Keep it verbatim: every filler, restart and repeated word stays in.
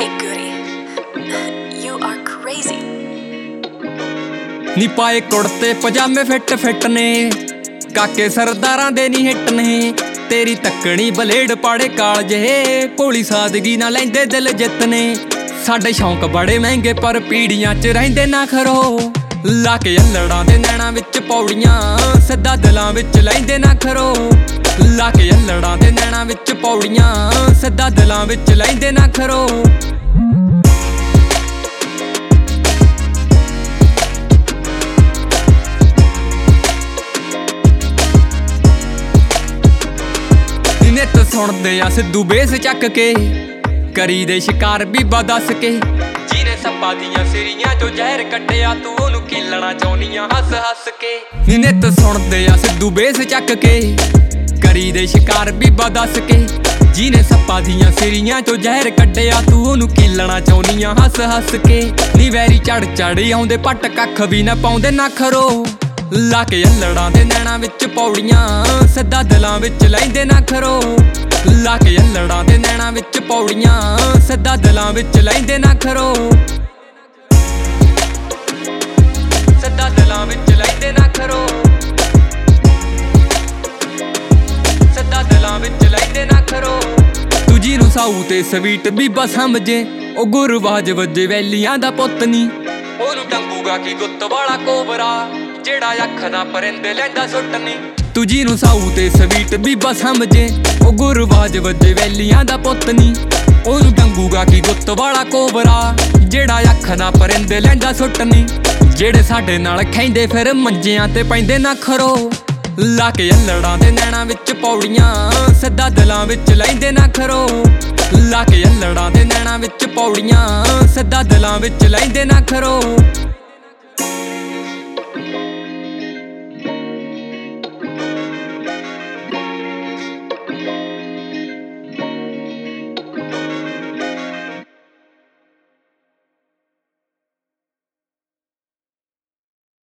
Hey goody, you are crazy. नी पाए कुड़ते पजामे fit fit ने, काके सरदारां दे नी हिट ने। तेरी तकनी बलेड पाड़े कालजे, भोली सादगी ना लैंदे दिल जितने। साडे शौक बड़े महंगे पर पीड़ियां च रहिंदे ना खरो। लाके अल्लड़ां दे नैणां विच पौड़ियां, सिद्धा दिलां विच लैंदे ना खरो। लाके अल्लड़ां दे नैणां विच पौड़ियां, सिद्धा दिलां विच लैंदे ना खरो। नित सुणदे आ सिद्धू बेस चक के, करी दे शिकार बीबा दस के। जिने सप्पा दियां सिरियां चो जहर कड्डिया, तू ओनू कीलना चाहुंदियां हस हस के। नित सुणदे आ सिद्धू बेस चक के, करी दे शिकार बीबा दस के। जिने सप्पा दियां सिरियां चो जहर कड्डिया, तू ओनू कीलना चाहुंदियां हस हस के। नी वैरी चढ़ चढ़ आउंदे पट कख भी ना पाउंदे ना खरो। लाके अल्लड़ां दे नैणां विच पौड़ियां, सिद्धा दिलां विच लैंदे ना खरो। लाके अल्लड़ां दे नैणां विच पौड़ियां, सिद्धा दिलां विच लैंदे ना खरो। सिद्धा दिलां विच लैंदे ना खरो। सिद्धा दिलां विच लैंदे ना खरो। तू जिहनूं साऊ ते स्वीट बीबा समझे, ओ गुरबाज वजे वैलियां दा पुੱਤ नी। ओनू टंगूगा की गुੱਤ वाला कोबरा, जेड़ा अख ना परिंदे लैंदा सुੱਟ नी। तू जिहनूं साऊ ते स्वीट बीबा समझे, ओ गुरबाज वजे वैलियां दा पुੱਤ नी। ओनू टंगूगा की गुੱਤ वाला कोबरा, जेड़ा अख ना परिंदे लैंदा सुੱਟ नी। जेड़े साडे नाल खैंदे फिर मंजियां ते पैंदे ना खरो। लाके अल्लड़ां दे नैणां विच पौड़ियां, सिद्धा दिलां विच लैंदे ना खरो। लाके अल्लड़ां दे नैणां विच पौड़ियां, सिद्धा दिलां विच लैंदे ना खरो।